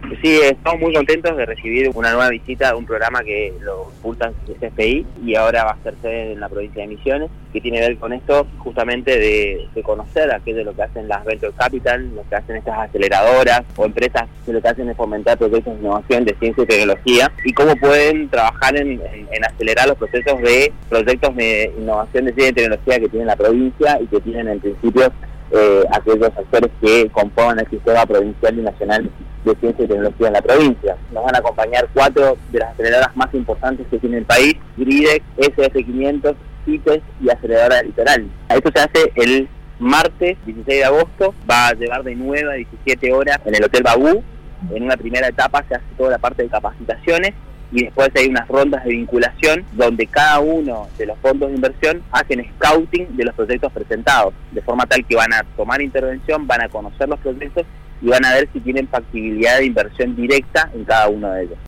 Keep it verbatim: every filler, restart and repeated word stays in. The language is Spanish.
Sí, estamos muy contentos de recibir una nueva visita de un programa que lo impulsa C F I y ahora va a ser sede en la provincia de Misiones, que tiene que ver con esto justamente de, de conocer aquello de lo que hacen las Venture Capital, lo que hacen estas aceleradoras o empresas que lo que hacen es fomentar proyectos de innovación, de ciencia y tecnología y cómo pueden trabajar en, en, en acelerar los procesos de proyectos de innovación de ciencia y tecnología que tiene la provincia y que tienen en principio eh, aquellos actores que componen el sistema provincial y nacional de ciencia y tecnología en la provincia. Nos van a acompañar cuatro de las aceleradoras más importantes que tiene el país: GRIDEC, S F quinientos, CITES y Aceleradora Litoral. Esto se hace el martes dieciséis de agosto, va a llevar de nueve a diecisiete horas en el Hotel Bagú. En una primera etapa se hace toda la parte de capacitaciones y después hay unas rondas de vinculación donde cada uno de los fondos de inversión hacen scouting de los proyectos presentados, de forma tal que van a tomar intervención, van a conocer los proyectos y van a ver si tienen factibilidad de inversión directa en cada uno de ellos.